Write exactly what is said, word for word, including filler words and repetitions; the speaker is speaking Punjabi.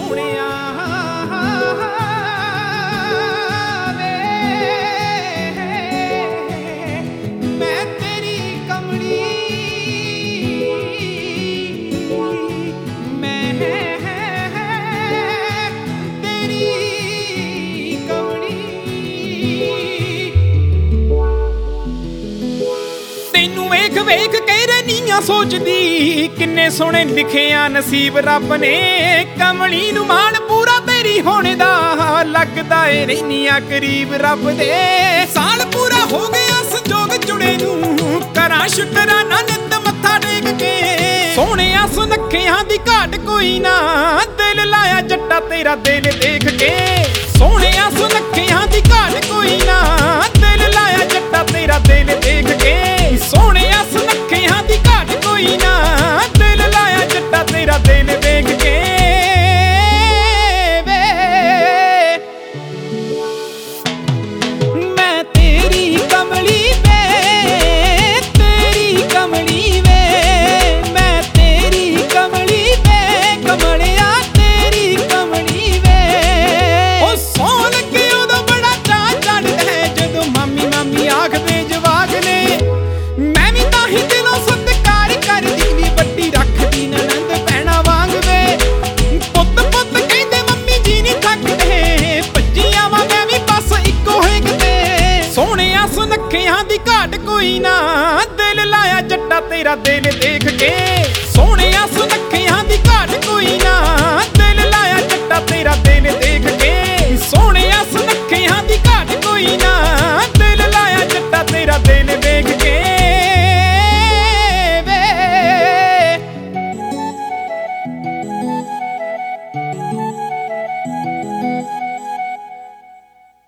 ਸੋਹਣਿਆ ਵੇ ਮੈਂ ਤੇਰੀ ਕਮਲੀ ਮੈਂ ਤੇਰੀ ਕਮਲੀ ਤੈਨੂੰ ਵੇਖ ਵੇਖ ਕੇ ਰਹਿਨੀਆਂ ਸੋਚਦੀ ਕਿੰਨੇ ਸੋਹਣੇ ਲਿਖਿਆ ਨਸੀਬ ਰੱਬ ਨੇ ਕਮਲੀ ਨੂੰ ਮਾਣ ਪੂਰਾ ਤੇਰੀ ਹੋਣੇ ਦਾ ਲੱਗਦਾ ਏ ਰਹਿਨੀਆਂ ਕਰੀਬ ਰੱਬ ਦੇ ਸਾਲ ਪੂਰਾ ਹੋ ਗਿਆ ਸੰਜੋਗ ਜੁੜੇ ਨੂੰ ਕਰਾਂ ਸ਼ੁਕਰਾਨਾ ਨਿੱਤ ਮੱਥਾ ਟੇਕ ਕੇ ਸੋਹਣਿਆ ਸੁਨੱਖਿਆਂ ਦੀ ਘਾਟ ਕੋਈ ਨਾ ਦਿਲ ਲਾਇਆ ਜੱਟਾ ਤੇਰਾ ਦਿਲ ਦੇਖ ਕੇ ਸੋਹਣਿਆ ਸੁਨੱਖਿਆਂ ਦੀ ਘਾਟ ਕੋਈ ਨਾ ਦਿਲ ਲਾਇਆ ਜੱਟਾ ਤੇਰਾ ਦਿਲ ਦੇਖ ਕੇ ਸੋਹਣਿਆ ਸੁਨੱਖਿਆਂ ਦੀ ਘਾਟ ਕੋਈ ਨਾ ਦਿਲ ਲਾਇਆ ਜੱਟਾ ਤੇਰਾ ਦਿਲ ਦੇਖ ਕੇ ਵੇ ਮੈਂ ਤੇਰੀ ਕਮਲੀ ਵੇ ਤੇਰੀ ਕਮਲੀ ਵੇ ਮੈਂ ਤੇਰੀ ਕਮਲੀ ਵੇ ਕਮਲਿਆ ਤੇਰੀ ਕਮਲੀ ਵੇ ਉਹ ਸੌਣ ਲੱਗੇ ਉਦੋਂ ਬੜਾ ਚਾਅ ਚੜ੍ਹਦਾ ਹੈ ਜਦੋਂ ਮਾਮੀ ਮਾਮੀ ਆਖਦੇ ਜਵਾਕ ਨੇ ਮੈਂ ਵੀ ਤਾਂ ਹੀ ਦਿਲੋਂ ਸਤਿਕਾਰ ਕਰਦੀ ਵੀ ਵੱਡੀ ਰੱਖਦੀ ਨਣਦ ਭੈਣਾਂ ਵਾਂਗ ਵੇ ਪੁੱਤ ਪੁੱਤ ਕਹਿੰਦੇ ਮੰਮੀ ਜੀ ਨਹੀਂ ਥੱਕਦੇ ਭੱਜੀ ਆਵਾਂ ਮੈਂ ਵੀ ਬਸ ਇੱਕੋ ਹੈ ਕਿਤੇ ਸੋਹਣਿਆ ਸੁਨੱਖਿਆਂ ਦੀ ਘਾਟ ਕੋਈ ਨਾ ਦਿਲ ਲਾਇਆ ਜੱਟਾ ਤੇਰਾ ਦਿਲ ਦੇਖ ਕੇ